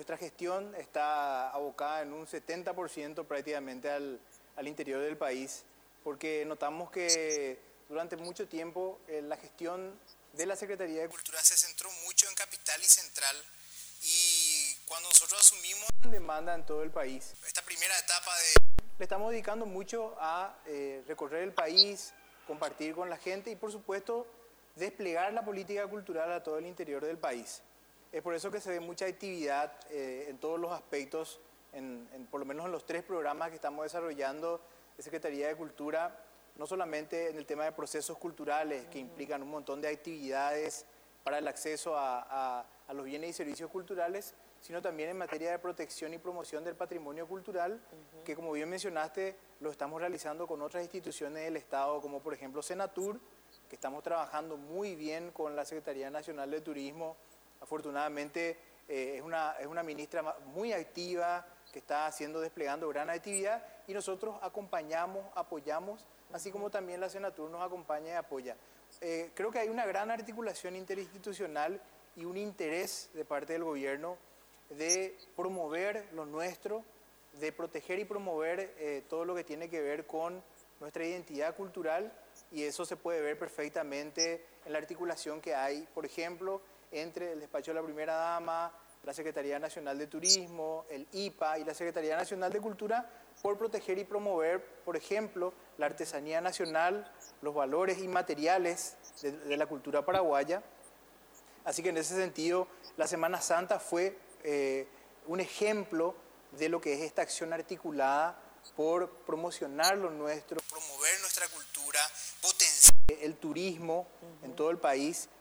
nuestra gestión está abocada en un 70% prácticamente al interior del país, porque notamos que durante mucho tiempo la gestión de la Secretaría de Cultura se centró mucho en capital y central, y cuando nosotros asumimos demanda en todo el país, esta primera etapa le estamos dedicando mucho a recorrer el país, compartir con la gente y por supuesto desplegar la política cultural a todo el interior del país. Es por eso que se ve mucha actividad en todos los aspectos, por lo menos en los 3 programas que estamos desarrollando de Secretaría de Cultura, no solamente en el tema de procesos culturales que implican un montón de actividades para el acceso a los bienes y servicios culturales, sino también en materia de protección y promoción del patrimonio cultural, que como bien mencionaste, lo estamos realizando con otras instituciones del Estado, como por ejemplo Senatur, que estamos trabajando muy bien con la Secretaría Nacional de Turismo. Afortunadamente es una ministra muy activa, que está desplegando gran actividad, y nosotros acompañamos, apoyamos, así como también la Senatur nos acompaña y apoya. Creo que hay una gran articulación interinstitucional y un interés de parte del gobierno de promover lo nuestro, de proteger y promover todo lo que tiene que ver con nuestra identidad cultural, y eso se puede ver perfectamente en la articulación que hay, por ejemplo, entre el despacho de la Primera Dama, la Secretaría Nacional de Turismo, el IPA y la Secretaría Nacional de Cultura, por proteger y promover, por ejemplo, la artesanía nacional, los valores inmateriales de la cultura paraguaya. Así que en ese sentido, la Semana Santa fue un ejemplo de lo que es esta acción articulada por promocionar lo nuestro, promover nuestra cultura, potenciar el turismo en todo el país